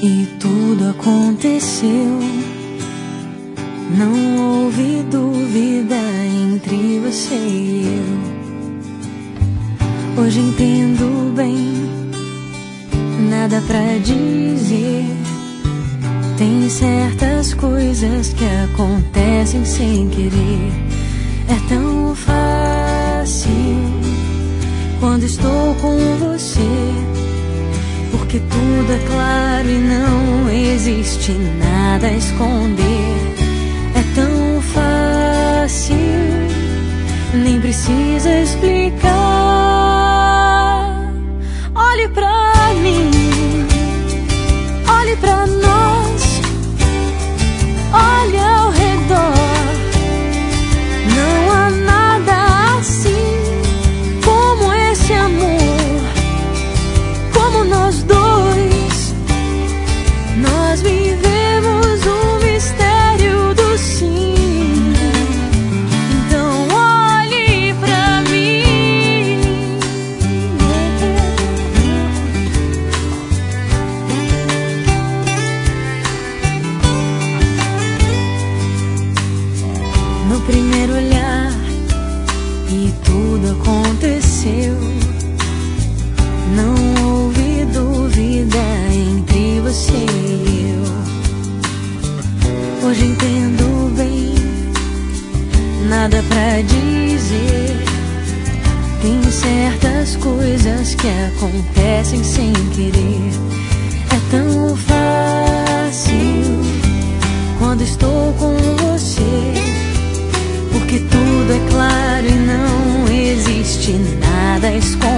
E tudo aconteceu, não houve dúvida entre você e eu. Hoje entendo bem, nada pra dizer. Tem certas coisas que acontecem sem querer. É tão fácil quando estou com você, porque tudo é claro e não existe nada a esconder. É tão fácil, nem precisa explicar. Olhe pra mim, olhe pra nós, olhe ao redor. Não há nada assim como esse amor, como nós dois. Nós vivemos o mistério do sim. Então olhe pra mim. No primeiro olhar e tudo aconteceu, não houve dúvida entre você e eu. Hoje entendo bem, nada pra dizer. Tem certas coisas que acontecem sem querer. É tão fácil quando estou com você, porque tudo é claro e não existe nada a esconder.